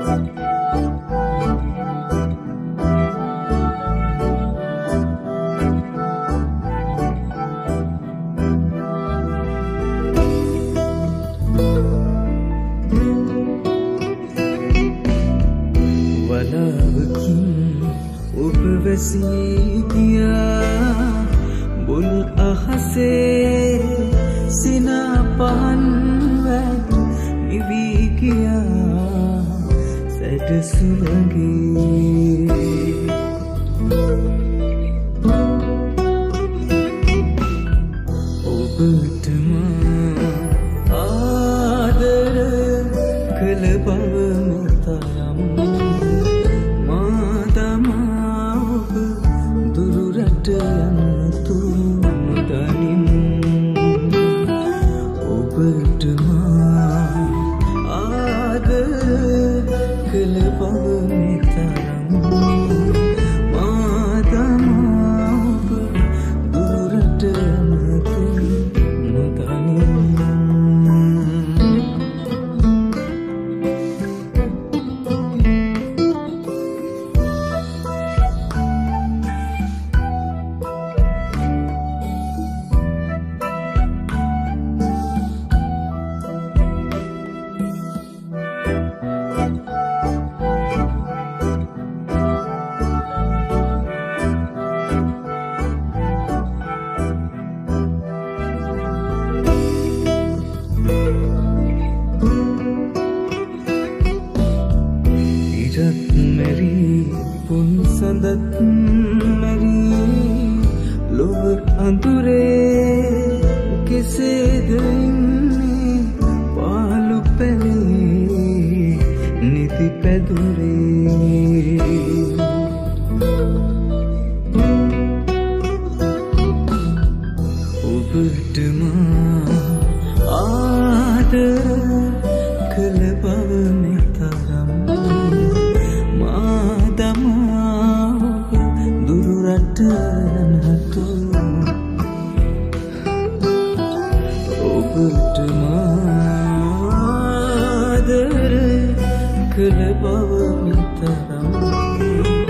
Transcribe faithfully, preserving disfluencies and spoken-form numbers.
bull अहसे सिना पहन VAT निवी किया set सुलगे ඔබටම ආදර කළ බව මෙතරම් මා තමා ඔබ දුරට යනතු නොදනින් ඔබටම ආදර කළ බව මෙතරම් මා තමා ඔබ දුරට යනතු සඳත් මැරී ලොව අඳුරේ කෙසේද ඉන්නේ පාළු පැලේ නිති පැදුරේ ඔබටම ආදර කළ බව මෙතරම් මා තමා දුරට යනතු ඔබටම ආදර කළ බව මෙතරම්